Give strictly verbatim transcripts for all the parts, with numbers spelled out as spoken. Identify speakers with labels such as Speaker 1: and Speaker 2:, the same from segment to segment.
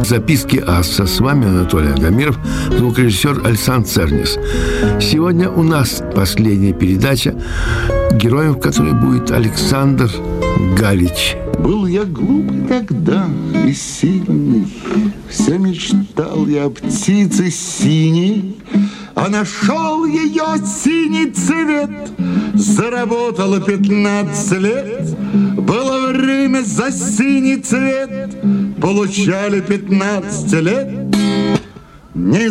Speaker 1: Записки Асса. С вами Анатолий Агамиров, звукорежиссер Александр Цернис. Сегодня у нас последняя передача, героем которой будет Александр Галич.
Speaker 2: Был я глупый тогда и сильный, все мечтал я о птице синей, а нашел ее синий цвет. Заработало пятнадцать лет, было время за синий цвет, получали пятнадцать лет. Не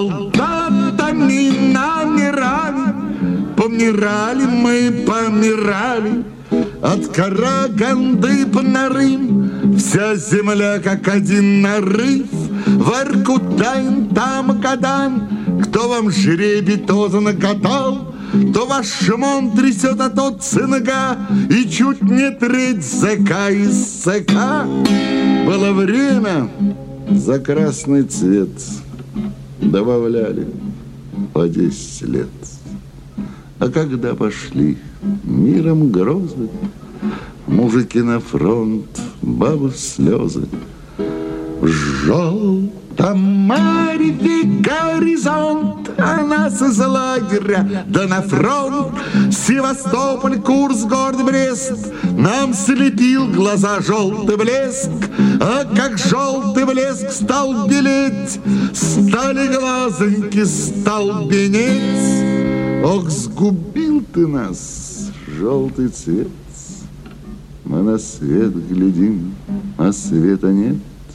Speaker 2: солдатами, номерами, помирали мы, помирали. От Караганды по Нарым вся земля как один нарыв. Воркутайн, там Кадан, кто вам жребий, тот нагадал. То ваш шмон трясет, а тот цинга, и чуть не треть зэка из ЦК. Было время, за красный цвет добавляли по десять лет. А когда пошли миром грозы, мужики на фронт, бабы в слезы, в желтом мареве горизонт, а нас из лагеря да на фронт. Севастополь, Курск, город Брест, нам слепил глаза желтый блеск. А как желтый блеск стал белеть, стали глазоньки столбенеть. Ох, сгубил ты нас, желтый цвет. Мы на свет глядим, а света нет.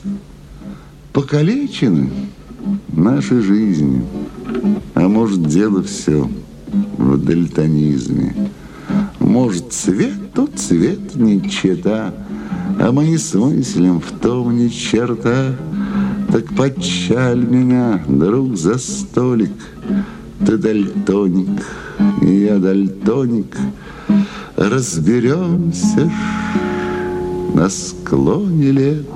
Speaker 2: Покалечены наши жизни, а может, дело все в дальтонизме. Может, цвету цвет не чета, а мы не смыслим в том ни черта. Так подчаль меня, друг, за столик. Ты дальтоник, и я дальтоник. Разберемся ж на склоне лет,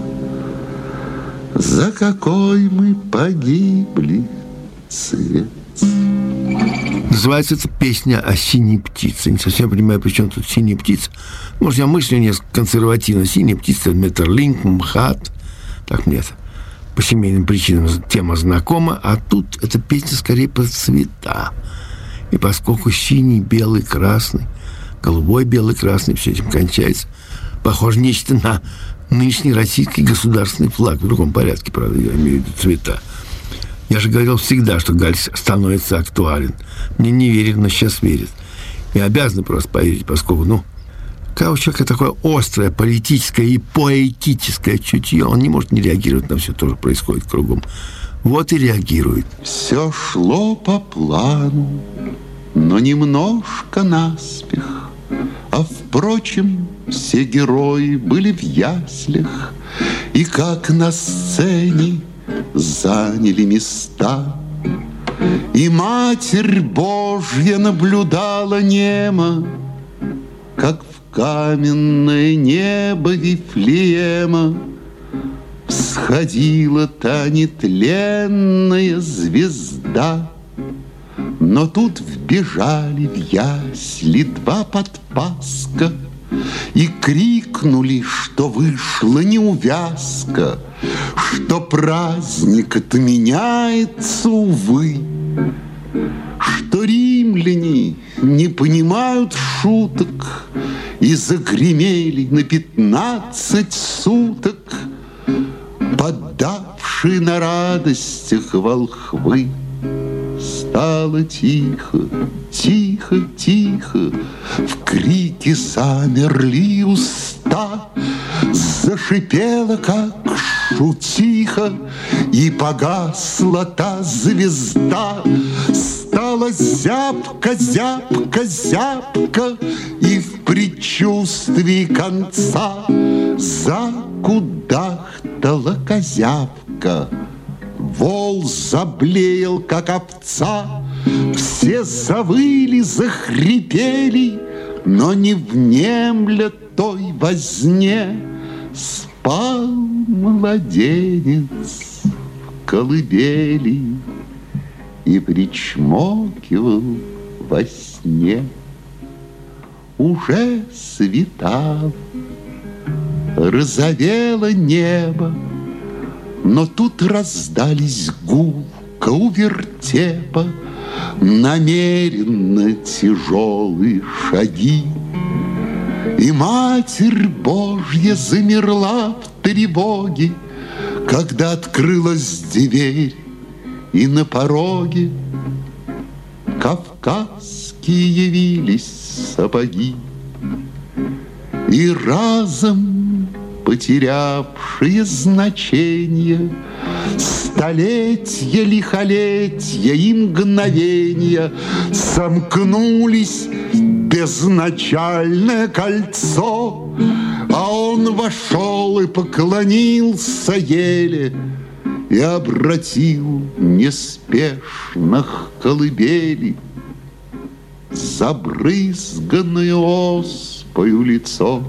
Speaker 2: за какой мы погибли цвет.
Speaker 1: Называется эта песня о синей птице. Не совсем понимаю, при чем тут синяя птица. Может, я мыслю несколько консервативно. Синяя птица — Метерлинк, МХАТ. Так мне это по семейным причинам тема знакома, а тут эта песня скорее про цвета. И поскольку синий, белый, красный, голубой, белый, красный, все этим кончается, похоже нечто на нынешний российский государственный флаг. В другом порядке, правда, я имею в виду цвета. Я же говорил всегда, что Галич становится актуален. Мне не верят, но сейчас верят. И обязаны просто поверить, поскольку, ну, когда у человека такое острое политическое и поэтическое чутье, он не может не реагировать на все то, что происходит кругом. Вот и реагирует.
Speaker 2: Все шло по плану, но немножко наспех. А впрочем, все герои были в яслях, и как на сцене заняли места. И Матерь Божья наблюдала немо, как в каменное небо Вифлеема всходила та нетленная звезда. Но тут вбежали в ясли два подпаска и крикнули, что вышла неувязка, что праздник отменяется, увы, что римляне не понимают шуток и загремели на пятнадцать суток, поддавшие на радостях волхвы. Стало тихо, тихо, тихо, в крике замерли уста, зашипела, как шутиха, и погасла та звезда. Стала зябко, зябко, зябко, и в предчувствии конца закудахтала козявка. Вол заблеял, как овца, все завыли, захрипели, но не внемля той возне спал младенец в колыбели и причмокивал во сне. Уже светало, розовело небо, Но тут раздались гулко у вертепа намеренно тяжелые шаги. И Матерь Божья замерла в тревоге, когда открылась дверь, и на пороге кавказские явились сапоги. И разом потерявшие значение столетия, лихолетия и мгновения сомкнулись в безначальное кольцо, а он вошел и поклонился еле и обратил неспешно к колыбели забрызганное оспою лицо.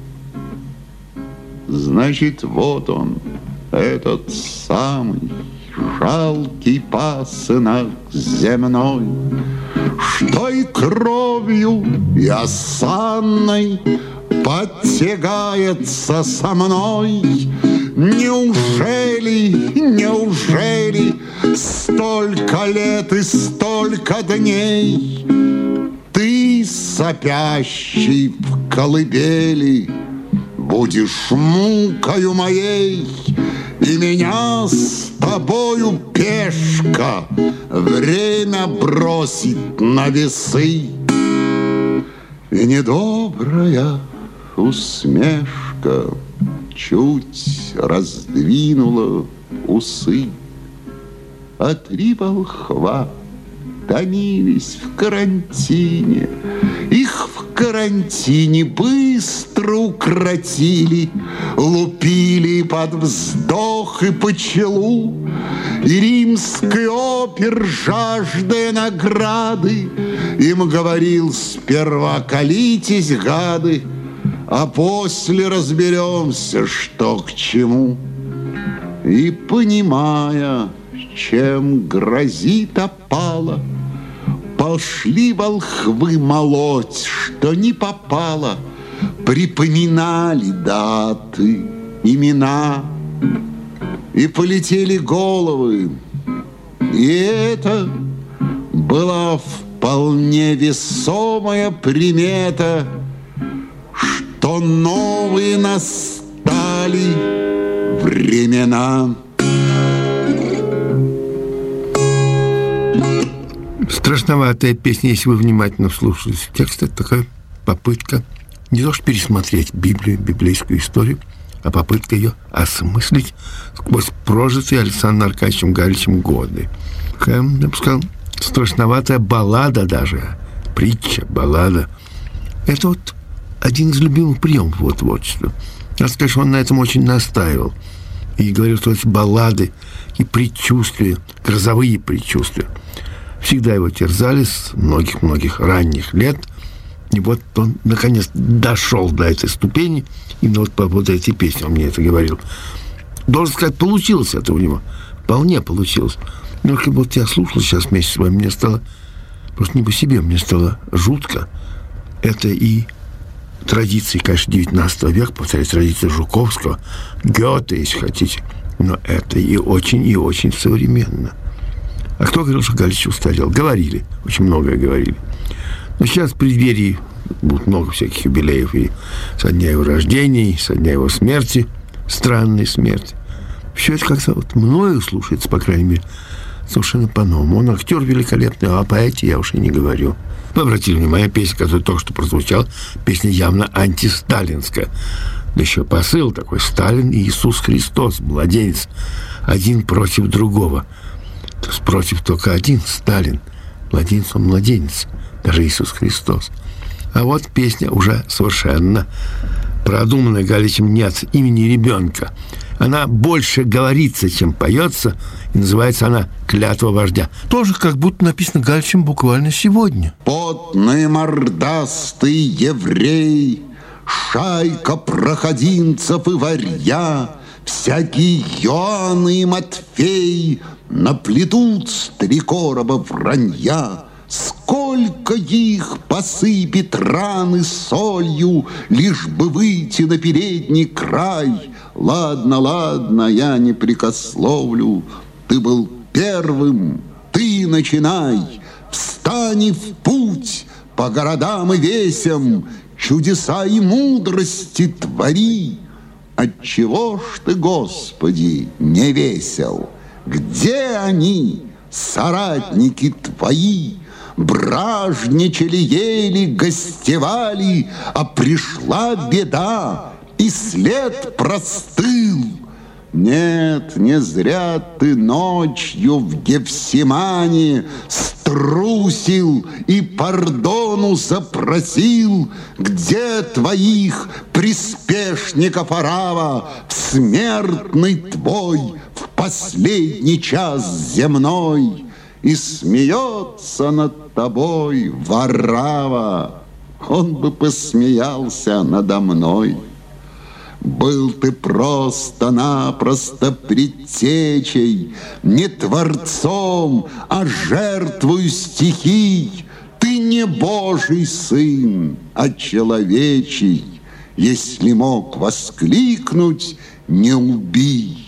Speaker 2: Значит, вот он, этот самый жалкий пасынок земной, что и кровью, и осанной подтягается со мной. Неужели, неужели столько лет и столько дней ты, сопящий в колыбели, будешь мукою моей, и меня с тобою пешка время бросит на весы? И недобрая усмешка чуть раздвинула усы, а три волхва томились в карантине. Их в карантине быстро укротили, лупили под вздох и почелу. И римский опер, жаждая награды, им говорил: сперва колитесь, гады, а после разберемся, что к чему. И, понимая, чем грозит опала, пошли волхвы молоть, что не попало. Припоминали даты, имена, и полетели головы. И это была вполне весомая примета, что новые настали времена.
Speaker 1: Страшноватая песня, если вы внимательно вслушались в текст. Это такая попытка не то что пересмотреть Библию, библейскую историю, а попытка ее осмыслить сквозь прожитые Александром Аркадьевичем Галичем годы. Такая, я бы сказал, страшноватая баллада даже, притча, баллада. Это вот один из любимых приемов его творчества. Надо сказать, что он на этом очень настаивал. И говорил, что эти баллады и предчувствия, грозовые предчувствия, всегда его терзали с многих-многих ранних лет. И вот он, наконец, дошел до этой ступени. Именно вот по поводу этой песни он мне это говорил. Должен сказать, получилось это у него. Вполне получилось. Но вот я слушал сейчас вместе с вами, мне стало просто не по себе, мне стало жутко. Это и традиции, конечно, девятнадцатого века, повторяю, традиции Жуковского, Гёте, если хотите. Но это и очень, и очень современно. А кто говорил, что Галич устарел? Говорили, очень многое говорили. Но сейчас в преддверии будет много всяких юбилеев и со дня его рождения, и со дня его смерти, странной смерти. Все это как-то вот мною слушается, по крайней мере, совершенно по-новому. Он актер великолепный, а о поэте я уж и не говорю. Вы обратили внимание, песня, которая только что прозвучала, песня явно антисталинская. Да еще посыл такой: Сталин и Иисус Христос, младенец, один против другого. То есть против только один, Сталин. Младенец, он младенец, даже Иисус Христос. А вот песня уже совершенно продуманная Галичем не от имени ребенка. Она больше говорится, чем поется, и называется она «Клятва вождя». Тоже как будто написано Галичем буквально сегодня.
Speaker 2: Потный мордастый еврей, шайка проходимцев и варья, всякий Иоанн и Матфей наплетут с три короба вранья. Сколько их посыпет раны солью, лишь бы выйти на передний край. Ладно, ладно, я не прекословлю. Ты был первым, ты начинай. Встань в путь по городам и весям, чудеса и мудрости твори. Отчего ж ты, Господи, не весел? Где они, соратники твои? Бражничали, ели, гостевали, а пришла беда, и след простыл. Нет, не зря ты ночью в Гефсимане струсил и пардону запросил. Где твоих приспешников орава, в смертный твой, в последний час земной? И смеется над тобой Варава, он бы посмеялся надо мной. Был ты просто-напросто предтечей, не творцом, а жертвою стихий. Ты не Божий сын, а человечий. Если мог воскликнуть, не убий.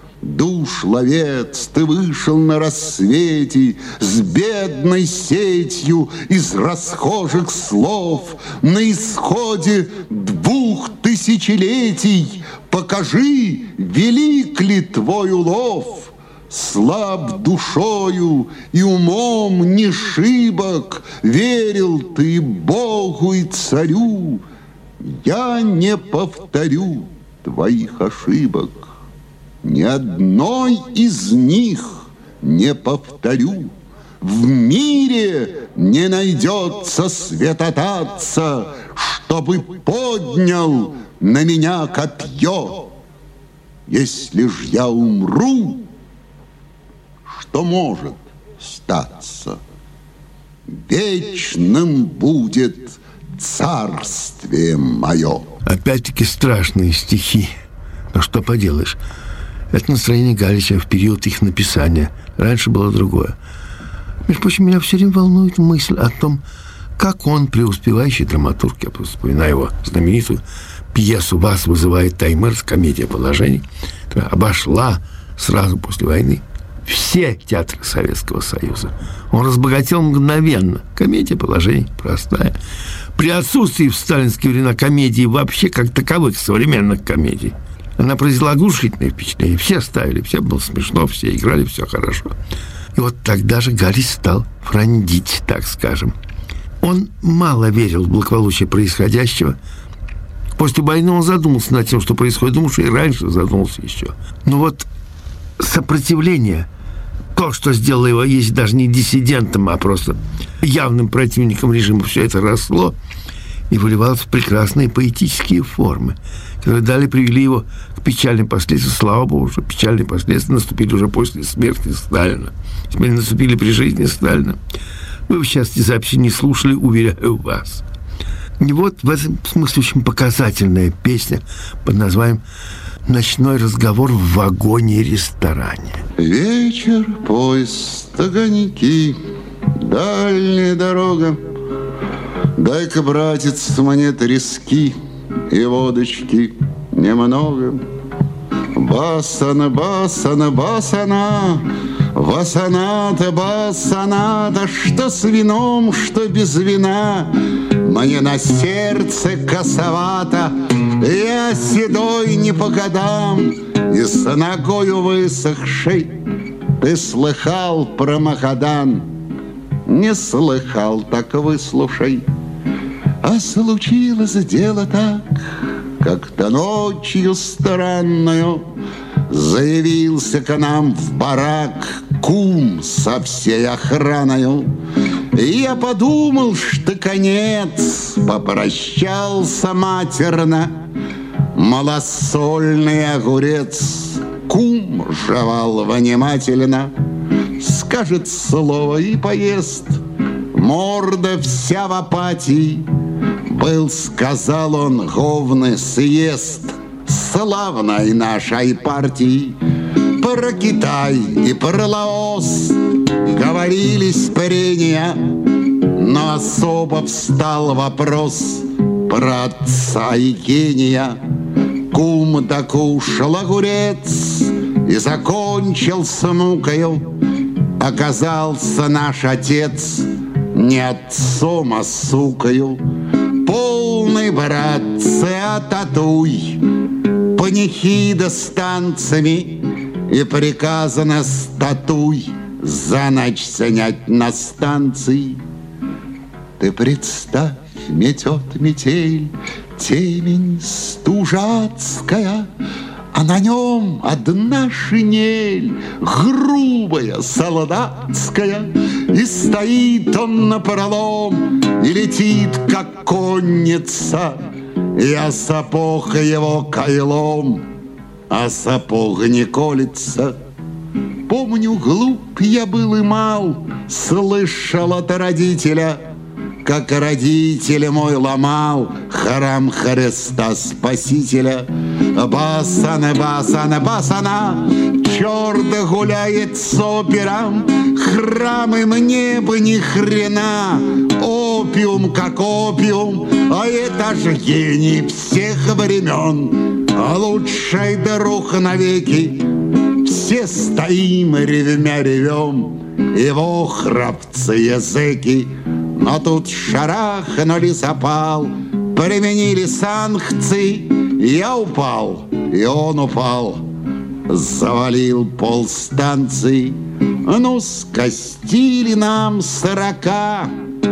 Speaker 2: Душ ловец, ты вышел на рассвете с бедной сетью из расхожих слов. На исходе двух тысячелетий покажи, велик ли твой улов. Слаб душою и умом не шибок, верил ты Богу и царю. Я не повторю твоих ошибок. Ни одной из них не повторю. В мире не найдется святотатца, чтобы поднял на меня копье. Если ж я умру, что может статься? Вечным будет царствие мое.
Speaker 1: Опять-таки страшные стихи. Но что поделаешь? Это настроение Галича в период их написания. Раньше было другое. Между прочим, меня все время волнует мысль о том, как он, преуспевающий драматург, я вспоминаю его знаменитую пьесу «Вас вызывает Таймыр», комедия положений, которая обошла сразу после войны все театры Советского Союза. Он разбогател мгновенно. Комедия положений простая. При отсутствии в сталинские времена комедии вообще как таковых, современных комедий, она произвела оглушительное впечатление. Все ставили, все было смешно, все играли, все хорошо. И вот тогда же Галич стал фрондить, так скажем. Он мало верил в благополучие происходящего. После войны он задумался над тем, что происходит. Думал, что и раньше задумался еще. Но вот сопротивление, то, что сделало его, если даже не диссидентом, а просто явным противником режима, все это росло и выливалось в прекрасные поэтические формы, которые далее привели его к печальным последствиям. Слава богу, что печальные последствия наступили уже после смерти Сталина. Теперь наступили при жизни Сталина. Вы сейчас эти записи не слушали, уверяю вас. И вот в этом смысле очень показательная песня под названием «Ночной разговор в вагоне-ресторане».
Speaker 2: Вечер, поезд, огоньки, дальняя дорога. Дай-ка, братец, мне трески и водочки немного. Басана, басана, басана, васаната, басаната, что с вином, что без вина. Мне на сердце косовато, я седой не по годам и с ногою высохшей. Ты слыхал про Магадан? Не слыхал, так выслушай. А случилось дело так, как-то ночью странную заявился к нам в барак кум со всей охраною. И я подумал, что конец, попрощался матерно. Малосольный огурец кум жевал внимательно. Скажет слово и поест, морда вся в апатии. Был, сказал он, говны съест славной нашей партии. Про Китай и про Лаос говорили спорения, но особо встал вопрос про отца и гения. кум докушал огурец и закончился мукою. Оказался наш отец не отцом, а сукою. Полный, братцы, ататуй, панихида с танцами, и приказано статуй за ночь снять на станции. Ты представь, метет метель, темень стужацкая, а на нем одна шинель, грубая, солдатская, и стоит он напролом, и летит, как конница, и о сапог его кайлом, а сапог не колется. Помню, глуп я был и мал, слышал от родителя, как родитель мой ломал храм Христа Спасителя. Басана, басана, басана, черт гуляет с опером, храмы мне бы ни хрена, опиум как опиум, а это же гений всех времен, лучший друг навеки. Все стоим, ревмя ревем, его храбцы языки. Но тут шарахнули запал, применили санкции. Я упал, и он упал, завалил полстанции. Ну, скостили нам сорока,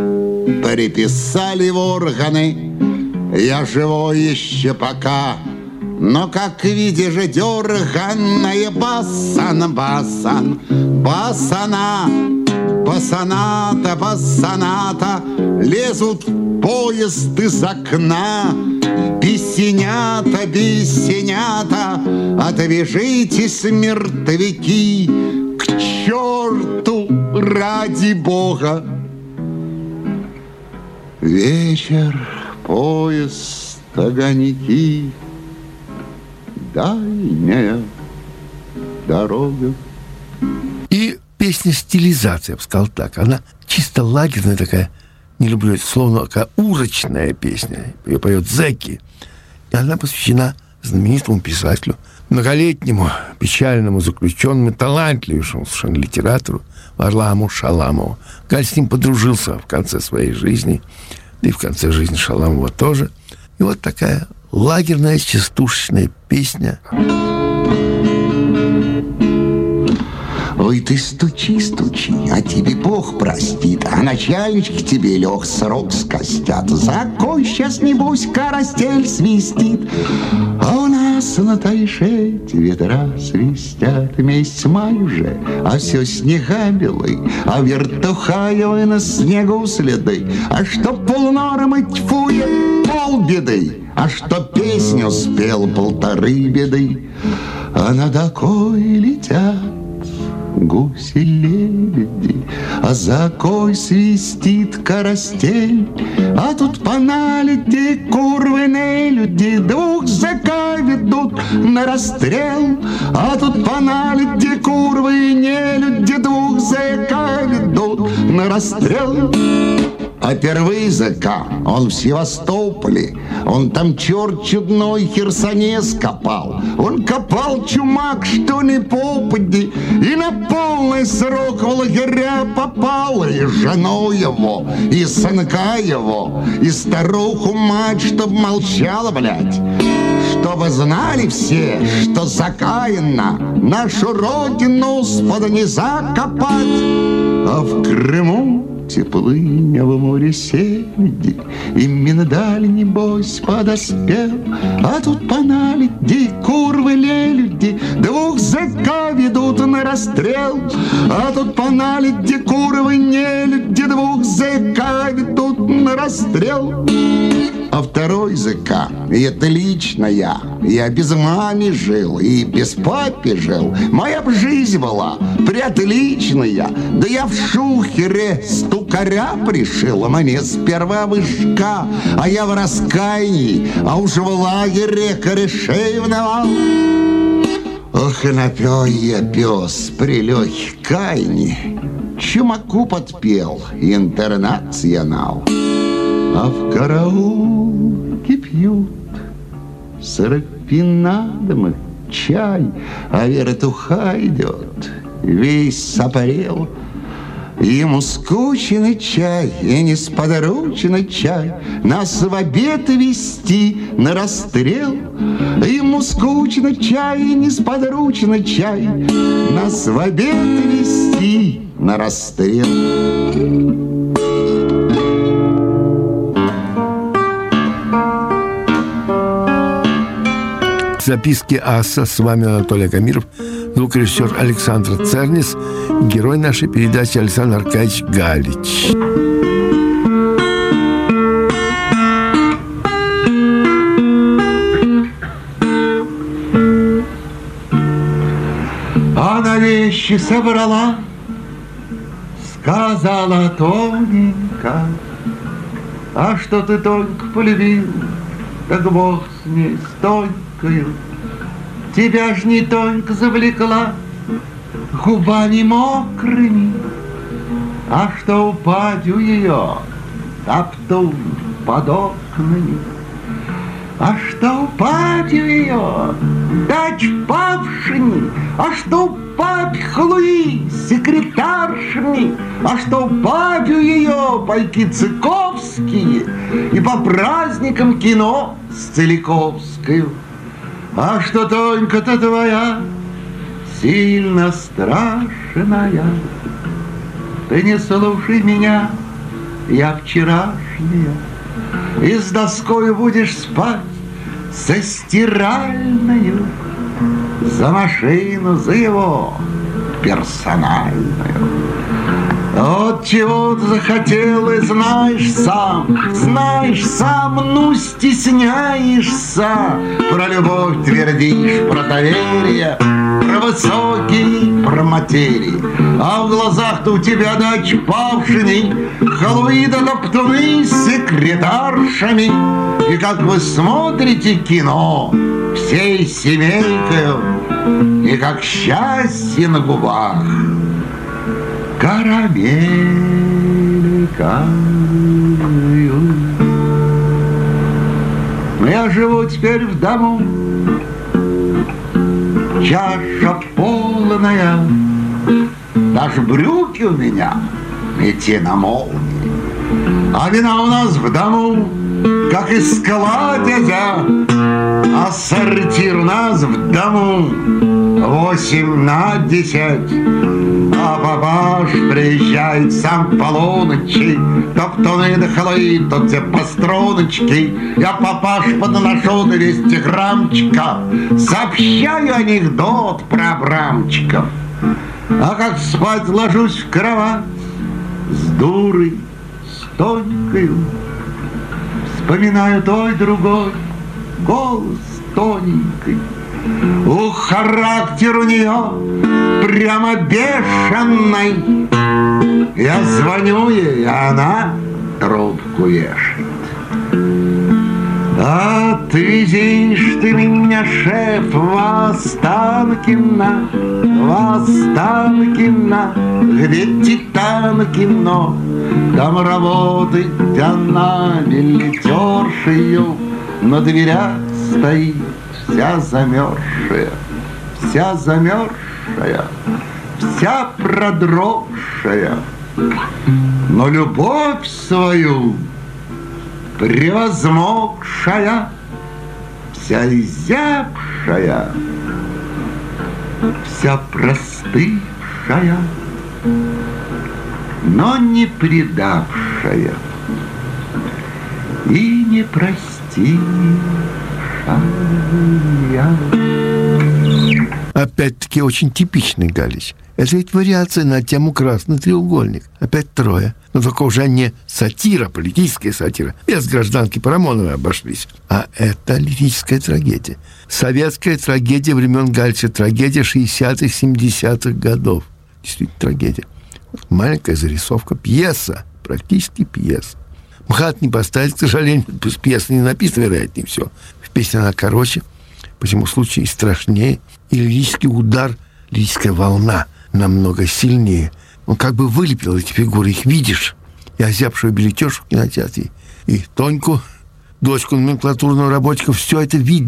Speaker 2: приписали в органы. Я живой еще пока, но, как видишь, дерганная басан, басан, басана, басаната, басаната, лезут в поезд из окна. Бесенята, бесенята, отвяжитесь, мертвяки, к черту ради Бога. Вечер, поезд, огоньки, дальняя дорога.
Speaker 1: И песня стилизация, я бы сказал так. Она чисто лагерная такая, не люблю это слово, такая урочная песня. Ее поет Зеки. И она посвящена знаменитому писателю, многолетнему печальному заключенному, талантливейшему совершенно литератору Варламу Шаламову. Галь с ним подружился в конце своей жизни, да и в конце жизни Шаламова тоже. И вот такая лагерная частушечная песня.
Speaker 2: Ой, ты стучи, стучи, а тебе Бог простит, а начальнички тебе лег срок скостят. За кой сейчас, небось, карастель свистит, а у нас на Тайшете ветра свистят. Месяц май уже, а все снега белый, а вертухаевы на снегу следы. А что полнормы тьфует, полбеды, а что песню спел, полторы беды. А над окой летят гуси-лебеди, а за окой свистит карастель. А тут по наледи курвы нелюди двух зэка ведут на расстрел. А тут по наледи курвы нелюди двух зэка ведут на расстрел. А первый зэка, он в Севастополе, он там черт чудной Херсонес копал. Он копал, чумак, что ни попади, и на полный срок в лагеря попал. И жену его, и сынка его, и старуху мать, чтоб молчала, блядь. Чтобы знали все, что закаянно нашу родину спода не закопать. А в Крыму теплыня в море сельди, и миндаль, небось, подоспел. А тут по наледи курвы лелюди двух зэка ведут на расстрел. А тут по наледи курвы нелюди двух зэка ведут на расстрел. А второй зэка, и это лично я, я без мамы жил и без папы жил. Моя б жизнь была приотличная, да я в шухере стукаря пришил, а мне сперва вышка, а я в раскаянии, а уж в лагере корешей вновал. Ох, и напел я, пес, при легкой кайне, чумаку подпел, интернационал. А в караулке пьют рафинадом чай, а вертуха идет, весь сопорел. Ему скучный чай и несподручный чай нас в обед вести на расстрел. Ему скучный чай и несподручный чай нас в обед вести на расстрел.
Speaker 1: Записки аса. С вами Анатолий Акамиров, звукорежиссер Александр Цернис, герой нашей передачи Александр Аркадьевич Галич.
Speaker 2: Она вещи собрала, сказала тоненько: а что ты, Тонька, полюбил, так Бог с ней, с Тонькою. Тебя ж не Тонька завлекла губами мокрыми, а что упадь у ее топтун под окнами. А что упадь у ее дач павшими, а что упадь Хлуи секретаршами, а что упадь у ее пайки цыковские и по праздникам кино с Целиковскою. А что Тонька-то твоя сильно страшная, ты не слушай меня, я вчерашняя, и с доскою будешь спать со стиральною, за машину, за его персональную. Вот чего ты захотел, и знаешь сам, знаешь сам, ну стесняешься. Про любовь твердишь, про доверие, про высокий, про материи. А в глазах-то у тебя дач павшими, халуи да топтуны с секретаршами. И как вы смотрите кино всей семейкою, и как счастье на губах карамель каю. Но я живу теперь в дому, чаша полная, даже брюки у меня идти на молнии. А вина у нас в дому, как из кладезя, а сортир у нас в дому восемь на десять. А папаш приезжает сам по полуночи, топтуны да халуи, то где по струночке. Я папаш подношу двести граммчиков, сообщаю анекдот про абрамчиков. А как спать ложусь в кровать с дурой, с Тонькою, вспоминаю той другой голос тоненький. Ух, характер у нее прямо бешеный. Я звоню ей, а она трубку вешает. Отвезишь ты меня, шеф, в Останкино, в Останкино, где Титанкино. Там работает она билетершею, на дверях стоит вся замерзшая, вся замерзшая, вся продрогшая, но любовь свою превозмогшая, вся изябшая, вся простывшая, но не предавшая и не простившая.
Speaker 1: Опять-таки очень типичный Галич. Это ведь вариация на тему «Красный треугольник». Опять трое. Но только уже не сатира, политическая сатира. Без гражданки Парамоновой обошлись. А это лирическая трагедия. Советская трагедия времен Галича. Трагедия шестидесятых, семидесятых годов. Действительно трагедия. Маленькая зарисовка. Пьеса. Практически пьеса. МХАТ не поставить, к сожалению. Пьеса не написана, вероятнее всего. Песня она короче, по всему случаю и страшнее. И лирический удар, лирическая волна намного сильнее. Он как бы вылепил эти фигуры, их видишь. И озябшую билетершу в кинотеатре, и Тоньку, дочку номенклатурного работника, все это видно.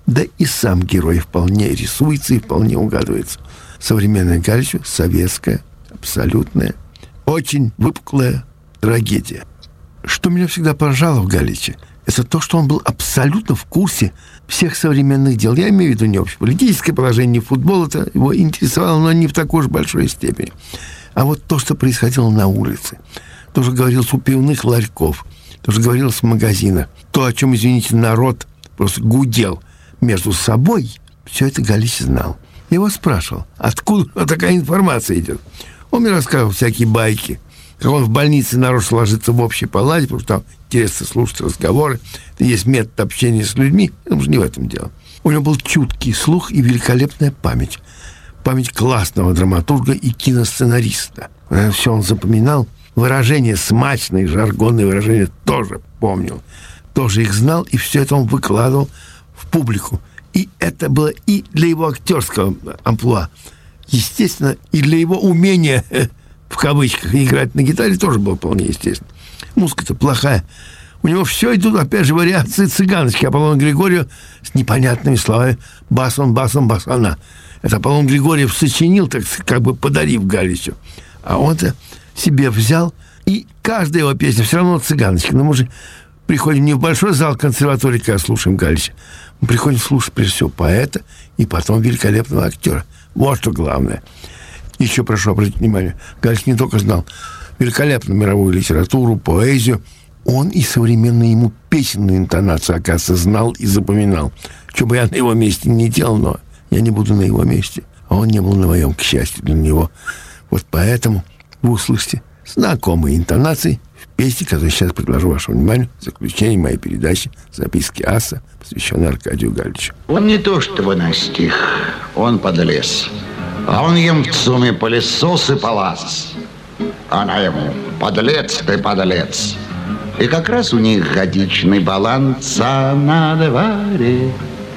Speaker 1: Да и сам герой вполне рисуется и вполне угадывается. Современная Галичу, советская, абсолютная, очень выпуклая трагедия. Что меня всегда поражало в Галиче, это то, что он был абсолютно в курсе всех современных дел. Я имею в виду не общеполитическое положение, не футбол, это его интересовало, но не в такой уж большой степени. А вот то, что происходило на улице, то, что говорилось у пивных ларьков, то, что говорилось в магазинах, то, о чем, извините, народ просто гудел между собой, все это Галич знал. Я его спрашивал, откуда такая информация идет. Он мне рассказывал всякие байки, как он в больнице нарочно ложится в общей палате, потому что там интересно слушать разговоры. Это есть метод общения с людьми. Это уже не в этом дело. У него был чуткий слух и великолепная память. Память классного драматурга и киносценариста. Все он запоминал. Выражения смачные, жаргонные выражения тоже помнил. Тоже их знал, и все это он выкладывал в публику. И это было и для его актерского амплуа, естественно, и для его умения, в кавычках, играть на гитаре тоже было вполне естественно. Музыка-то плохая. У него все идут, опять же, вариации цыганочки Аполлона Григорьева с непонятными словами «басом, басом, басана». Это Аполлон Григорьев сочинил, так как бы подарив Галичу. А он-то себе взял, и каждая его песня все равно цыганочка. Но мы же приходим не в большой зал консерватории, когда слушаем Галича. Мы приходим слушать, прежде всего, поэта и потом великолепного актера. Вот что главное. Еще прошу обратить внимание, Галич не только знал великолепную мировую литературу, поэзию, он и современную ему песенную интонацию, оказывается, знал и запоминал. Что бы я на его месте не делал, но я не буду на его месте. А он не был на моем, к счастью для него. Вот поэтому вы услышите знакомые интонации в песне, которую сейчас предложу вашему вниманию в заключении моей передачи «Записки аса», посвященной Аркадию Галичу.
Speaker 3: Он не то чтобы настиг, он подлез. А он ем в цуме пылесос и палас. Она ему: подлец ты, подлец. И как раз у них годичный баланс, а на дворе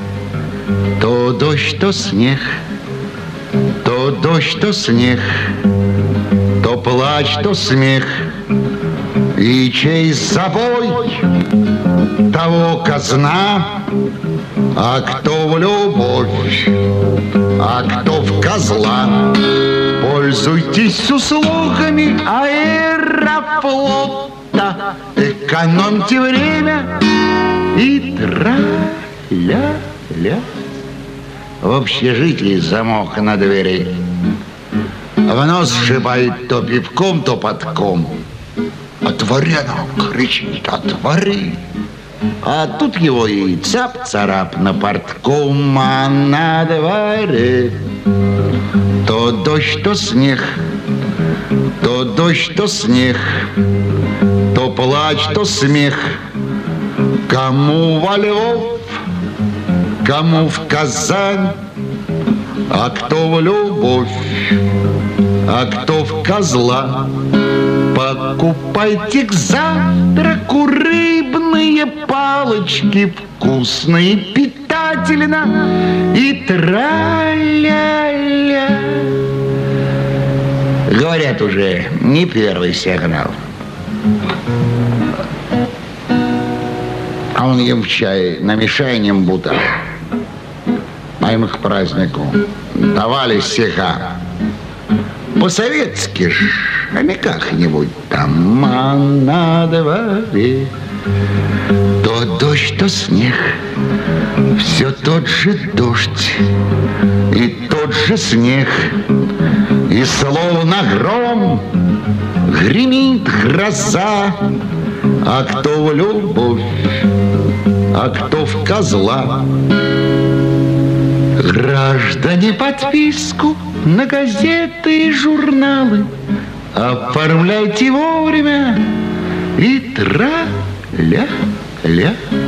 Speaker 3: то дождь, то снег, то дождь, то снег, то плач, то смех. И чей собой, того казна, а кто в любовь, а кто в козла. Пользуйтесь услугами аэрофлота, экономьте время и тра-ля-ля. В общежитии замок на двери. В нос шибает то пивком, то подком. «Отвори!» она кричит: «Отвори!» А тут его и цап-царап на портком, а на дворе то дождь, то снег, то дождь, то снег, то плач, то смех. Кому во Львов, кому в Казань, а кто в любовь, а кто в козла. Покупайте к завтраку рыбные палочки, вкусные, питательно и тра-ля-ля. Говорят, уже не первый сигнал. А он им в чай намешай нембута. А им к празднику давали стиха. По-советски ж, а не как-нибудь там, а на дворе то дождь, то снег, все тот же дождь и тот же снег, и словно гром гремит гроза, а кто в любовь, а кто в козла. Граждане, подписку на газеты и журналы оформляйте вовремя и тра-ля-ля.